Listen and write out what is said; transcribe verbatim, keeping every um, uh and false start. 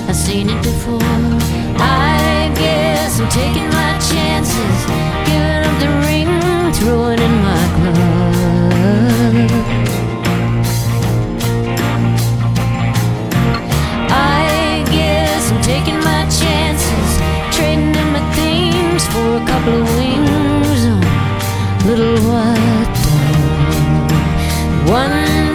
I've seen it before. I guess I'm taking my chances, giving up the ring, throwing in my glove. I guess I'm taking my chances, trading in my things for a couple of wings on a little white dove. One